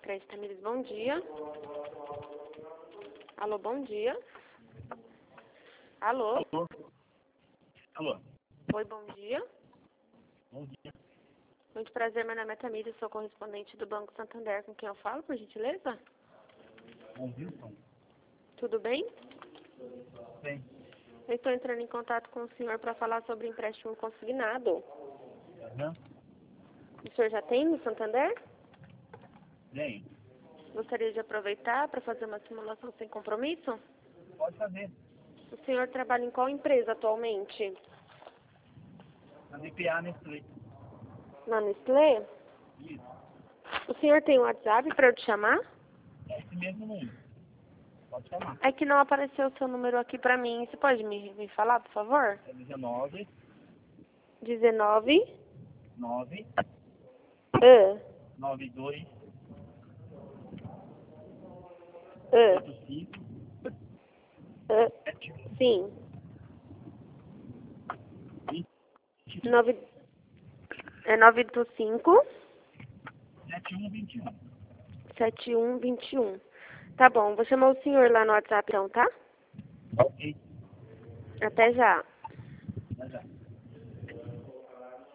Crédito Tamires, bom dia. Alô, bom dia. Alô? Alô? Alô? Oi, bom dia. Bom dia. Muito prazer, meu nome é Tamires, sou correspondente do Banco Santander, com quem eu falo, por gentileza? Bom Wilson? Tudo bem? Bem. Eu estou entrando em contato com o senhor para falar sobre empréstimo consignado. Aham. O senhor já tem no Santander? Bem. Gostaria de aproveitar para fazer uma simulação sem compromisso? Pode fazer. O senhor trabalha em qual empresa atualmente? Na DPA Nestlé. Na Nestlé? Isso. O senhor tem um WhatsApp para eu te chamar? É esse mesmo número. Pode chamar. É que não apareceu o seu número aqui para mim. Você pode me falar, por favor? É 19 19 9 ah, 92 ah, 85 71 sim. 20 985 7121. 7121. Tá bom, vou chamar o senhor lá no WhatsApp então, tá? Ok. Até já. Já já.